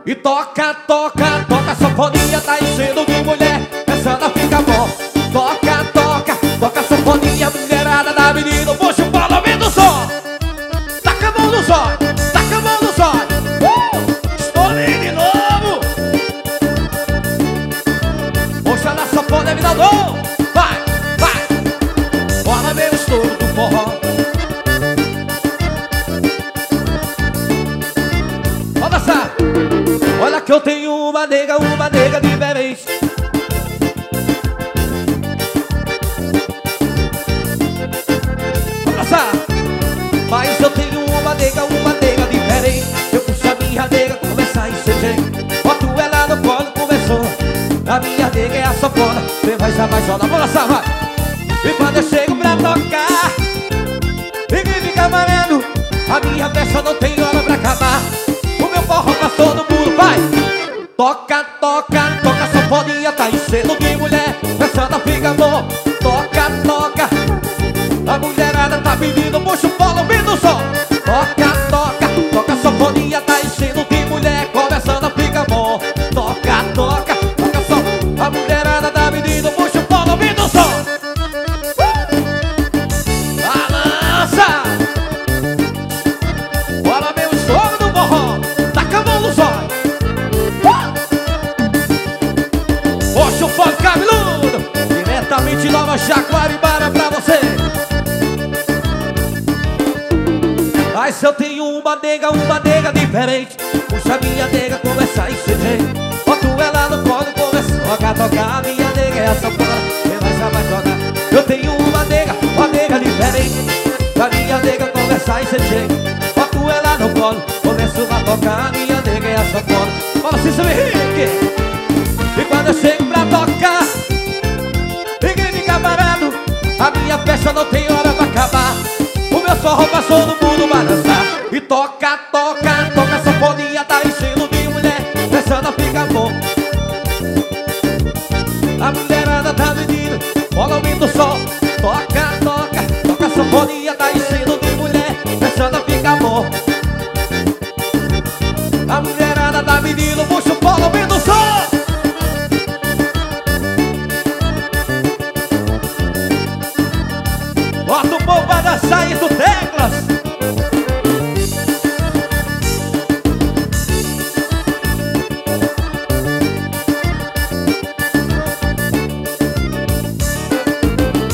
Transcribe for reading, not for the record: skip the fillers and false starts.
E toca, toca, toca sanfoninha, tá enchendo de mulher, essa não fica bom. Toca, toca, toca sanfoninha, mulherada da menina, puxa o palo, aumenta o som. Taca a mão no som, taca a mão no som. Estourei de novo. Puxa na sanfona, me dá dor. Vai, vai. Bora meu estouro do forró. Vamos dançar. Olha que eu tenho uma nega diferente. Vamos dançar. Mas eu tenho uma nega diferente. Eu puxo a minha nega, começa a encher. Boto ela no colo, começou. A minha nega é a sanfona, cê vai se apaixonar. Vamos dançar, vai. E quando eu chego pra tocar, ninguém fica amarelo. A minha festa não tem hora pra acabar. O meu forró pra todo mundo, vai. Toca, toca, toca sanfoninha, tá enchendo de mulher, essa não fica amor. Toca, toca, a mulherada tá pedindo, puxa o polo, aumenta o som. Toca, toca, toca sanfoninha, tá enchendo de mulher, começando a ficar bom. Toca, toca, toca som, a mulherada tá pedindo, puxa o polo, aumenta o som. Balança. Bora meu estouro do forró, taca a mão no som. Puxa o funk cabeludo, diretamente de Nova Jaguaribara pra você. Mas eu tenho uma nega diferente. Puxa minha nega, começa a encher. Boto ela no colo e começa a tocar. A minha nega é a sanfona, você vai se apaixonar. Eu tenho uma nega diferente. A minha nega começa a encher. Boto ela no colo, começo a tocar. A minha nega é a sanfona. Fala assim, seu Henrique. E quando eu chego pra tocar, ninguém fica parado. A minha festa não tem hora pra acabar. O meu forró pra todo mundo vai dançar. E toca, toca, toca sanfoninha, tá enchendo de mulher, essa não fica bom. A mulherada tá pedindo, bola ouvindo o som. Toca, toca, toca sanfoninha, tá enchendo de mulher, essa não fica bom. A mulherada tá pedindo, puxa o polo, ouvindo o som. Bota o povo pra dançar aí do Teclas.